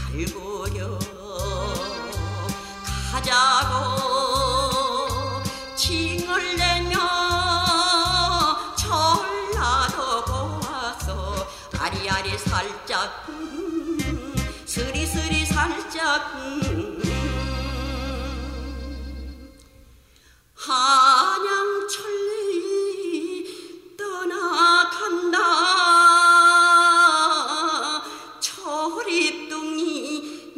갈구려 가자고 징을 내며 전라도 보아서 아리아리 살짝 스리스리 살짝 한양천리 떠나간다 초립동이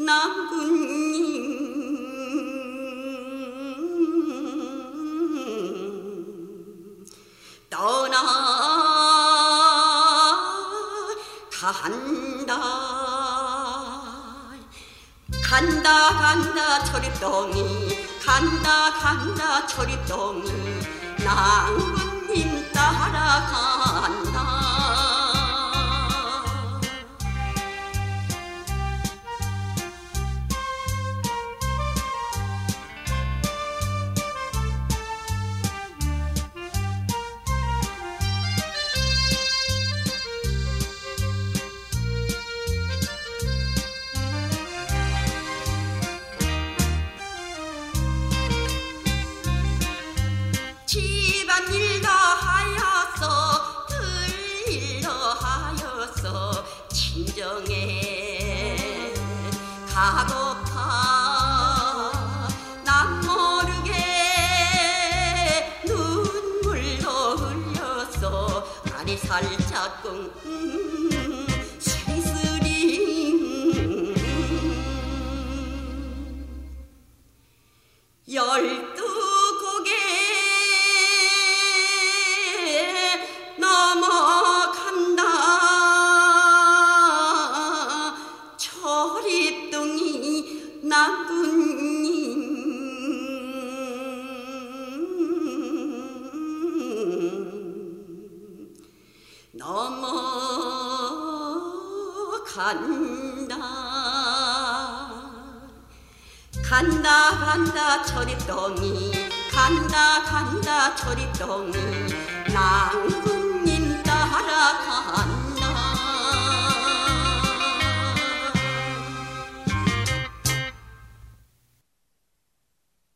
남군님 떠나간다 간다 초립동이 간다 초립동이 남군님 따라간다 집안일도 하여서 들일도 하여서 친정에 가고파 남 모르게 눈물도 흘려서 아리 살짝 스리스리 12곡에 넘어간다 초립동이 남군님 넘어간다 간다 초립동이 간다 초립동이 남군